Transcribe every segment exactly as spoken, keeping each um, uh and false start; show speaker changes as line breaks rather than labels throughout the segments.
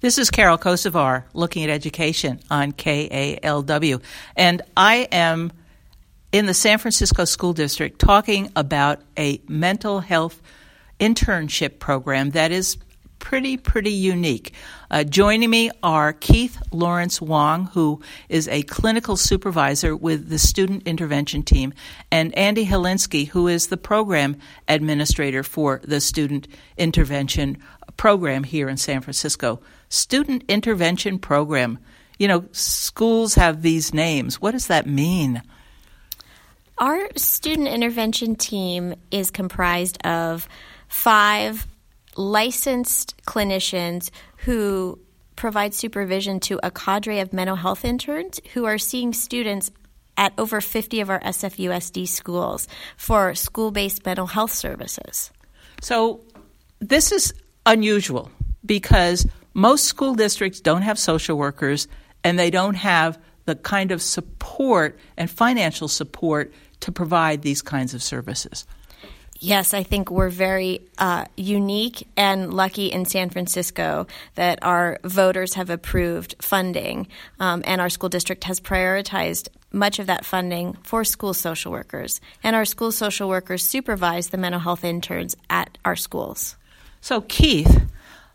This is Carol Kosovar, Looking at Education on K A L W. And I am in the San Francisco School District talking about a mental health internship program that is pretty, pretty unique. Uh, joining me are Keith Lawrence Wong, who is a clinical supervisor with the Student Intervention Team, and Andy Helinski, who is the program administrator for the Student Intervention Program here in San Francisco. Student Intervention Program. You know, schools have these names. What does that mean?
Our Student Intervention Team is comprised of five licensed clinicians who provide supervision to a cadre of mental health interns who are seeing students at over fifty of our S F U S D schools for school-based mental health services.
So this is unusual because most school districts don't have social workers and they don't have the kind of support and financial support to provide these kinds of services.
Yes, I think we're very uh, unique and lucky in San Francisco that our voters have approved funding, um, and our school district has prioritized much of that funding for school social workers. And our school social workers supervise the mental health interns at our schools.
So, Keith,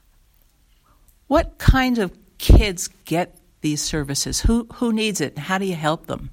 what kinds of kids get these services? Who who needs it? How do you help them?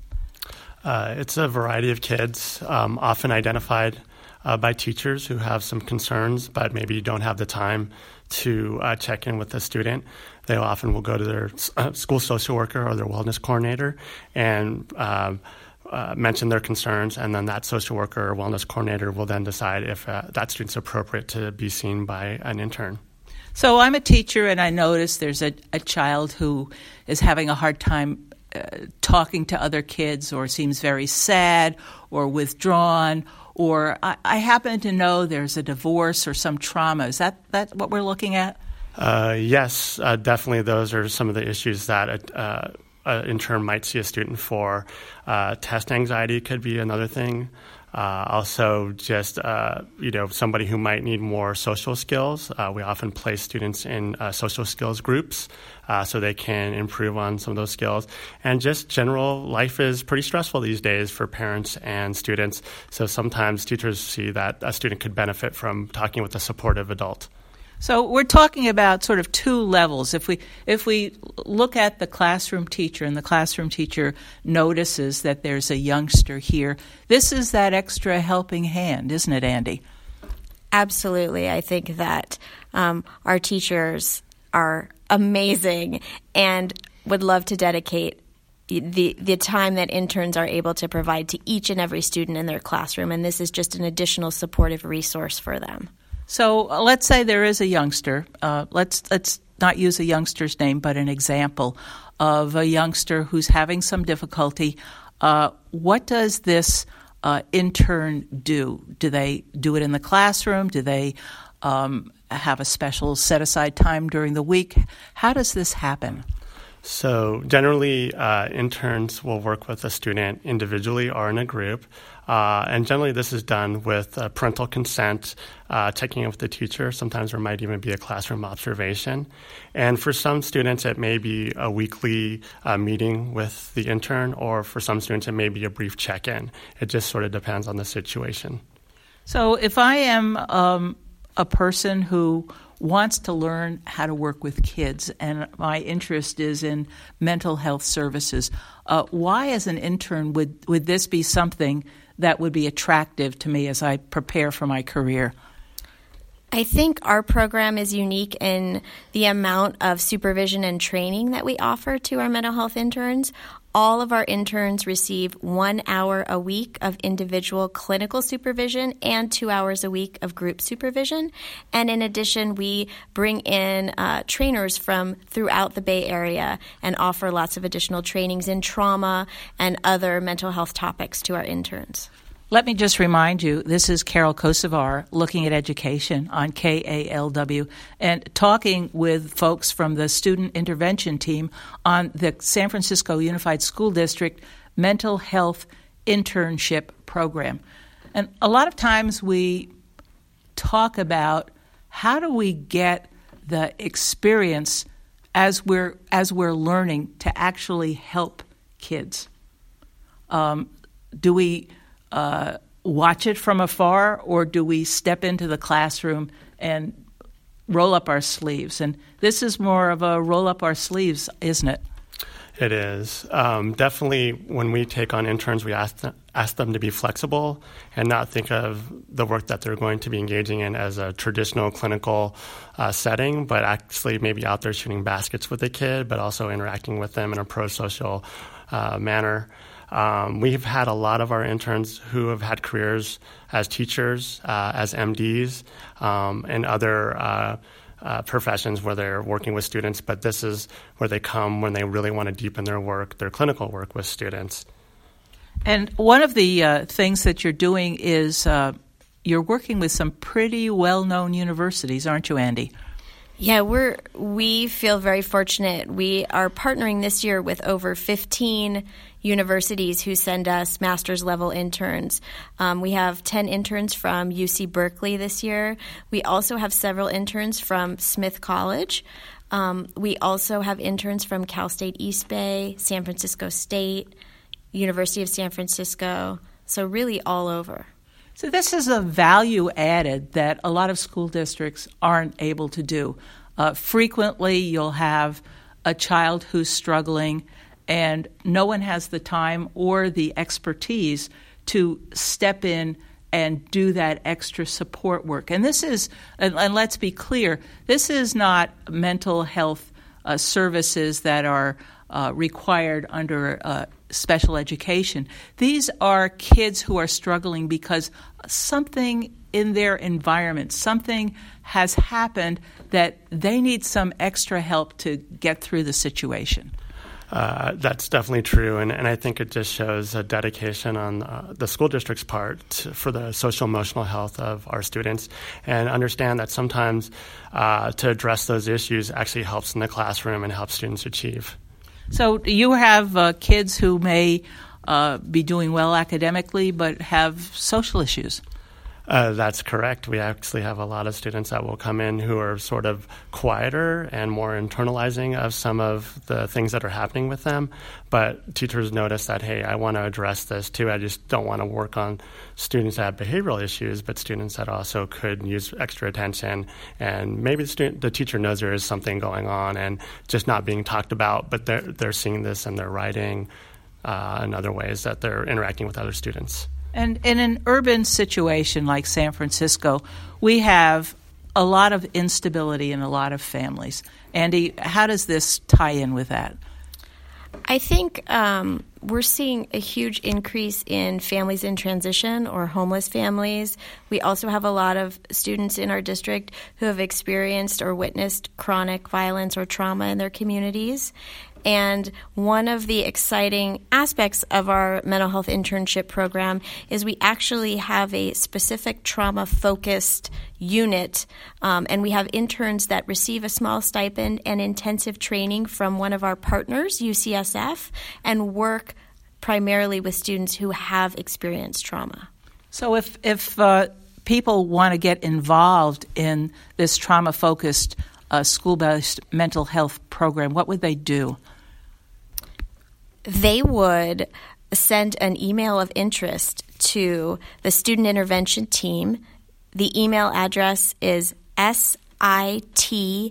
Uh, it's a variety of kids, um, often identified uh, by teachers who have some concerns, but maybe don't have the time to uh, check in with the student. They often will go to their uh, school social worker or their wellness coordinator and uh, uh, mention their concerns, and then that social worker or wellness coordinator will then decide if uh, that student's appropriate to be seen by an intern.
So I'm a teacher, and I notice there's a, a child who is having a hard time uh, talking to other kids, or seems very sad or withdrawn, or I, I happen to know there's a divorce or some trauma. Is that, that what we're looking at?
Uh, yes, uh, definitely those are some of the issues that uh, an intern might see a student for. Uh, test anxiety could be another thing. Uh, also, just uh, you know, somebody who might need more social skills. Uh, we often place students in uh, social skills groups uh, so they can improve on some of those skills. And just general life is pretty stressful these days for parents and students. So sometimes teachers see that a student could benefit from talking with a supportive adult.
So we're talking about sort of two levels. If we if we look at the classroom teacher, and the classroom teacher notices that there's a youngster here, this is that extra helping hand, isn't it, Andy?
Absolutely. I think that um, our teachers are amazing and would love to dedicate the the time that interns are able to provide to each and every student in their classroom, and this is just an additional supportive resource for them.
So uh, let's say there is a youngster. Uh, let's let's not use a youngster's name, but an example of a youngster who's having some difficulty. Uh, what does this uh, intern do? Do they do it in the classroom? Do they um, have a special set-aside time during the week? How does this happen?
So generally, uh, interns will work with a student individually or in a group. Uh, and generally, this is done with uh, parental consent, uh, checking in with the teacher. Sometimes there might even be a classroom observation. And for some students, it may be a weekly uh, meeting with the intern, or for some students, it may be a brief check-in. It just sort of depends on the situation.
So if I am um, a person who wants to learn how to work with kids, and my interest is in mental health services, uh, why as an intern would, would this be something that would be attractive to me as I prepare for my career?
I think our program is unique in the amount of supervision and training that we offer to our mental health interns. All of our interns receive one hour a week of individual clinical supervision and two hours a week of group supervision. And in addition, we bring in uh, trainers from throughout the Bay Area and offer lots of additional trainings in trauma and other mental health topics to our interns.
Let me just remind you, this is Carol Kosovar, Looking at Education on K A L W, and talking with folks from the Student Intervention Team on the San Francisco Unified School District Mental Health Internship Program. And a lot of times we talk about how do we get the experience as we're as we're learning to actually help kids? Um, do we uh, watch it from afar, or do we step into the classroom and roll up our sleeves? And this is more of a roll up our sleeves, isn't it?
It is. Um, definitely when we take on interns, we ask them, ask them to be flexible and not think of the work that they're going to be engaging in as a traditional clinical uh, setting, but actually maybe out there shooting baskets with a kid, but also interacting with them in a pro-social uh, manner. Um, we've had a lot of our interns who have had careers as teachers, uh, as M Ds, um, and other uh Uh, professions where they're working with students, but this is where they come when they really want to deepen their work, their clinical work with students.
And one of the uh, things that you're doing is uh, you're working with some pretty well-known universities, aren't you, Andy?
Yeah, we're we feel very fortunate. We are partnering this year with over fifteen universities who send us master's level interns. Um, we have ten interns from U C Berkeley this year. We also have several interns from Smith College. Um, we also have interns from Cal State East Bay, San Francisco State, University of San Francisco, so really all over.
So this is a value added that a lot of school districts aren't able to do. Uh, frequently, you'll have a child who's struggling, and no one has the time or the expertise to step in and do that extra support work. And this is, and, and let's be clear, this is not mental health uh, services that are uh, required under uh, special education. These are kids who are struggling because something in their environment, something has happened that they need some extra help to get through the situation.
Uh, that's definitely true, and, and I think it just shows a dedication on uh, the school district's part to, for the social emotional health of our students, and understand that sometimes uh, to address those issues actually helps in the classroom and helps students achieve.
So you have uh, kids who may uh, be doing well academically but have social issues.
Uh, that's correct. We actually have a lot of students that will come in who are sort of quieter and more internalizing of some of the things that are happening with them. But teachers notice that, hey, I want to address this too. I just don't want to work on students that have behavioral issues, but students that also could use extra attention. And maybe the, student, the teacher knows there is something going on and just not being talked about, but they're, they're seeing this in their writing uh, and other ways that they're interacting with other students.
And in an urban situation like San Francisco, we have a lot of instability in a lot of families. Andy, how does this tie in with that?
I think um, we're seeing a huge increase in families in transition or homeless families. We also have a lot of students in our district who have experienced or witnessed chronic violence or trauma in their communities. And one of the exciting aspects of our mental health internship program is we actually have a specific trauma-focused unit, um, and we have interns that receive a small stipend and intensive training from one of our partners, U C S F, and work primarily with students who have experienced trauma.
So if, if uh, people want to get involved in this trauma-focused uh, school-based mental health program, what would they do?
They would send an email of interest to the student intervention team. The email address is siteam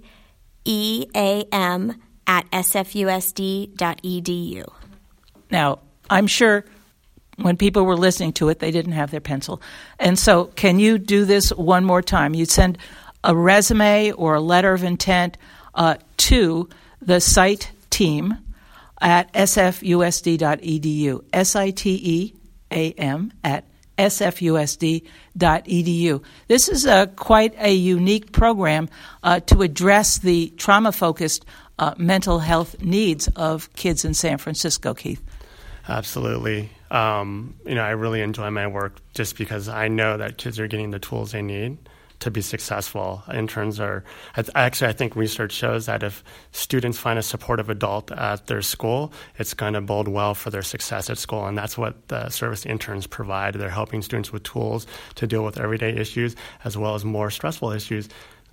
at s f u s d dot e d u.
Now, I'm sure when people were listening to it, they didn't have their pencil. And so can you do this one more time? You send a resume or a letter of intent uh, to the site team at s f u s d dot e d u, S I T E A M at s f u s d dot e d u. This is a, quite a unique program uh, to address the trauma-focused uh, mental health needs of kids in San Francisco, Keith. Absolutely.
Um, you know, I really enjoy my work just because I know that kids are getting the tools they need to be successful. Interns are, actually, I think research shows that if students find a supportive adult at their school, it's going to bode well for their success at school. And that's what the service interns provide. They're helping students with tools to deal with everyday issues as well as more stressful issues.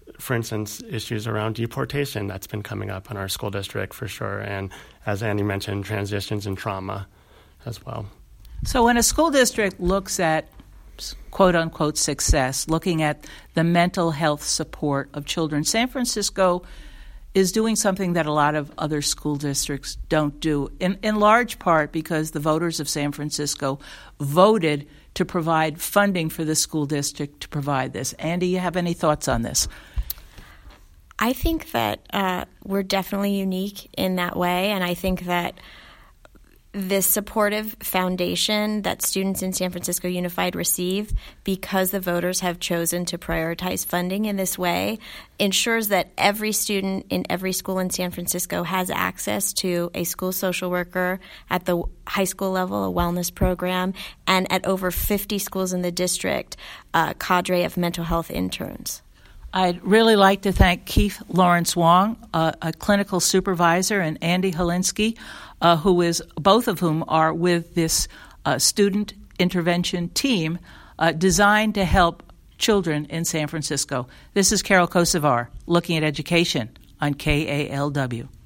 for instance, issues around deportation that's been coming up in our school district for sure. And as Andy mentioned, transitions and trauma as well.
So when a school district looks at quote-unquote success, looking at the mental health support of children, San Francisco is doing something that a lot of other school districts don't do, in, in large part because the voters of San Francisco voted to provide funding for the school district to provide this. Andy, you have any thoughts on this?
I think that uh, we're definitely unique in that way, and I think that this supportive foundation that students in San Francisco Unified receive, because the voters have chosen to prioritize funding in this way, ensures that every student in every school in San Francisco has access to a school social worker at the high school level, a wellness program, and at over fifty schools in the district, a cadre of mental health interns.
I'd really like to thank Keith Lawrence Wong, uh, a clinical supervisor, and Andy Holinsky, uh, who is both of whom are with this uh, student intervention team uh, designed to help children in San Francisco. This is Carol Kosovar looking at education on K A L W.